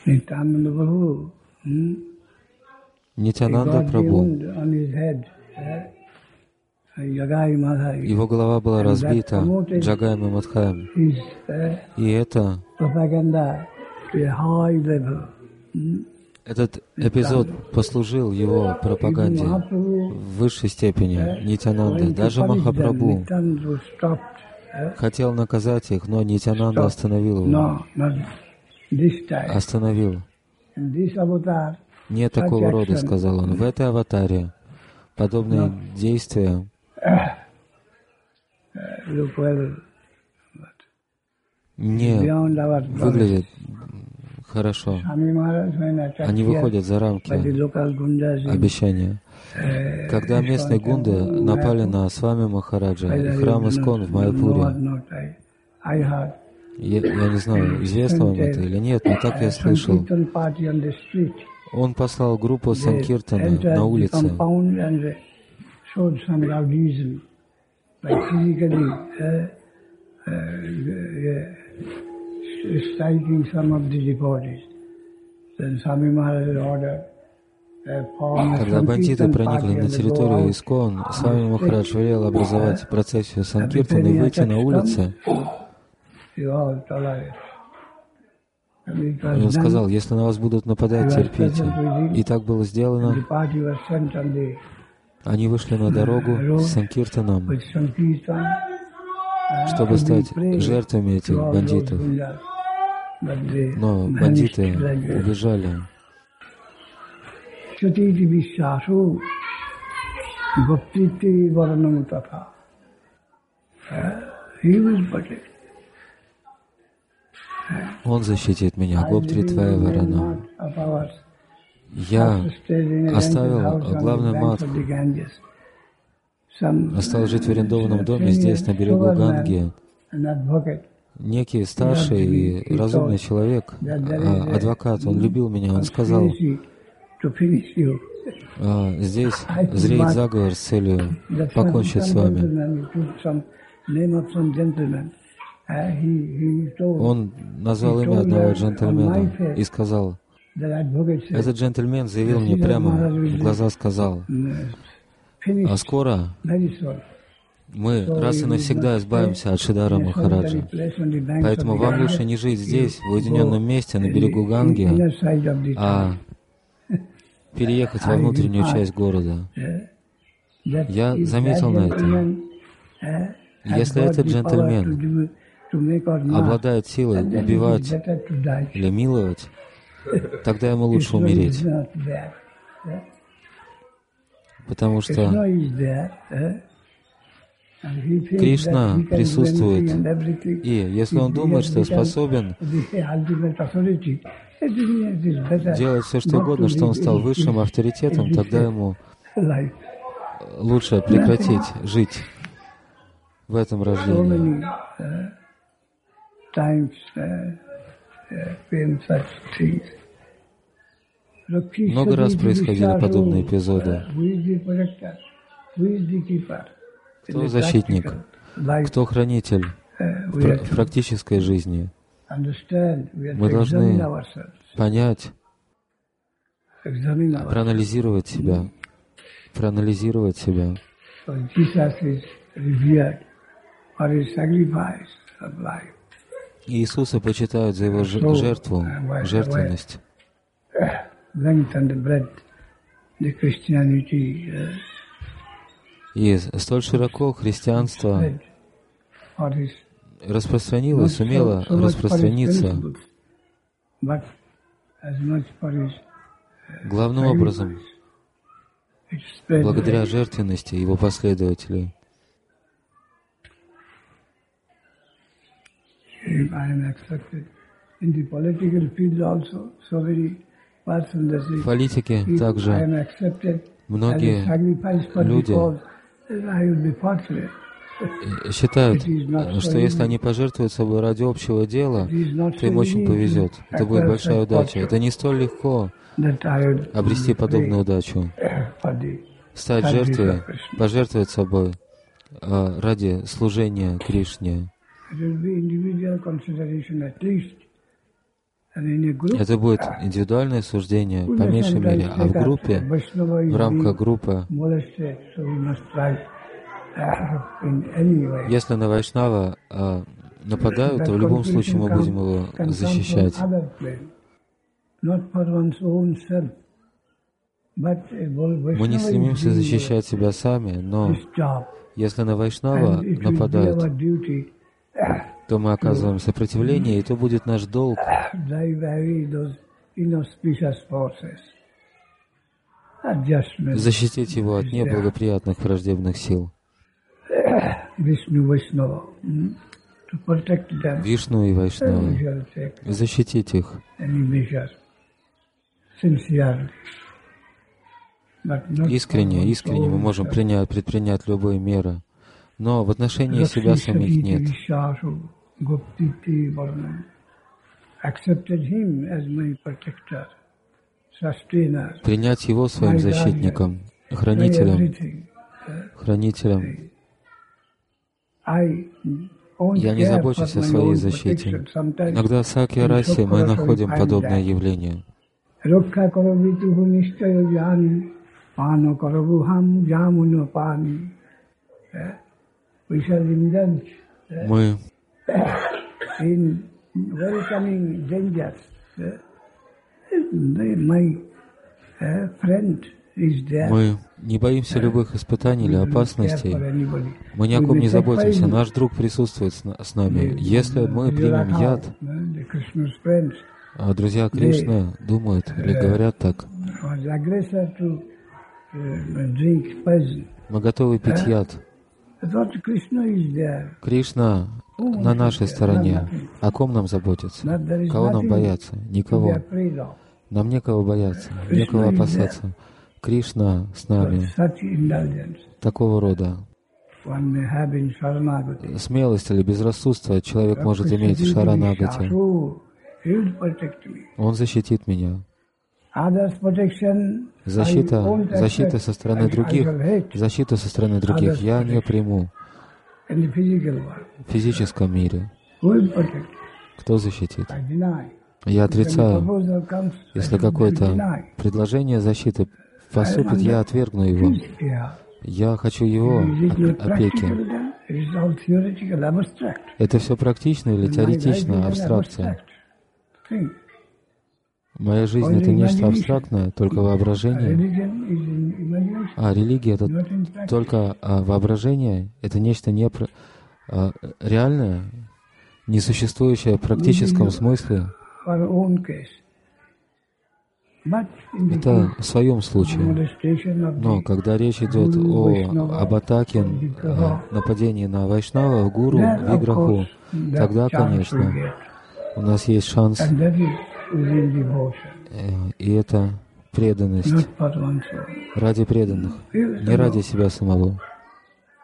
Nityananda Prabhu, Нитянанда Прабху. Его голова была разбита Джагаями Мадхаем. И это, этот эпизод послужил его пропаганде в высшей степени. Нитянанда, даже Махапрабху хотел наказать их, но Нитянанда остановил его. Остановил. Не такого рода, сказал он. В этой аватаре подобные действия не выглядят хорошо. Они выходят за рамки обещания. Когда местные гунды напали на Свами Махараджа и храм Искон в Майяпуре, я не знаю, известно вам это или нет, но так я слышал. Он послал группу Санкиртана на улице. Когда бандиты проникли на территорию Искон, Свами Махарадж велел образовать процессию Санкиртана и выйти на улицы. И он сказал, если на вас будут нападать, терпите. И так было сделано. Они вышли на дорогу с Санкиртаном, чтобы стать жертвами этих бандитов. Но бандиты убежали. Он защитит меня, Гоптри Твая Варана. Я оставил главный матх, остался жить в арендованном доме здесь, на берегу Ганги. Некий старший и разумный человек, адвокат, он любил меня, он сказал, здесь зреет заговор с целью покончить с вами. Он назвал имя одного джентльмена и сказал, этот джентльмен заявил мне прямо в глаза, сказал, а скоро мы раз и навсегда избавимся от Шидара Махараджа. Поэтому вам лучше не жить здесь, в уединенном месте, на берегу Ганги, а переехать во внутреннюю часть города. Я заметил на это. Если этот джентльмен обладает силой убивать или миловать, тогда ему лучше умереть. Потому что Кришна присутствует, и если он думает, что способен делать все, что угодно, что он стал высшим авторитетом, тогда ему лучше прекратить жить в этом рождении. Много раз происходили подобные эпизоды. Кто защитник? Кто хранитель в практической жизни? Мы должны понять, проанализировать себя. Иисуса почитают за Его жертву, жертвенность. И столь широко христианство распространилось, сумело распространиться главным образом благодаря жертвенности Его последователей. В политике также многие люди считают, что если они пожертвуют собой ради общего дела, то им очень повезет. Это будет большая удача. Это не столь легко обрести подобную удачу. Стать жертвой, пожертвовать собой ради служения Кришне. Это будет индивидуальное суждение, по меньшей мере, а в группе, в рамках группы, если на Вайшнава нападают, то в любом случае мы будем его защищать. Мы не стремимся защищать себя сами, но если на Вайшнава нападают, то мы оказываем сопротивление, и то будет наш долг защитить его от неблагоприятных враждебных сил. Вишну и Вайшнава. Защитить их. Искренне мы можем предпринять любые меры, но в отношении себя самих нет. Принять его своим защитником, хранителем. Я не забочусь о своей защите. Иногда в Сакья-расе мы находим подобное явление. Мы не боимся любых испытаний или опасностей. Мы ни о ком не заботимся. Наш друг присутствует с нами. Если мы примем яд, друзья Кришны думают или говорят так: мы готовы пить яд. Кришна на нашей стороне. О ком нам заботиться? Кого нам бояться? Никого. Нам некого бояться, некого опасаться. Кришна с нами. Такого рода смелость или безрассудство человек может иметь в Шаранагати. Он защитит меня. Защита со стороны других, защиту со стороны других я не приму. В физическом мире. Кто защитит? Я отрицаю. Если какое-то предложение защиты поступит, я отвергну его. Я хочу его опеки. Это все практично или теоретично, абстракция? Моя жизнь — это нечто абстрактное, только воображение. А религия — это только воображение, это нечто реальное, несуществующее в практическом смысле. Это в своем случае. Но когда речь идет об атаке, нападении на Вайшнава, гуру, виграху, тогда, конечно, у нас есть шанс. И это преданность ради преданных, не ради себя самого.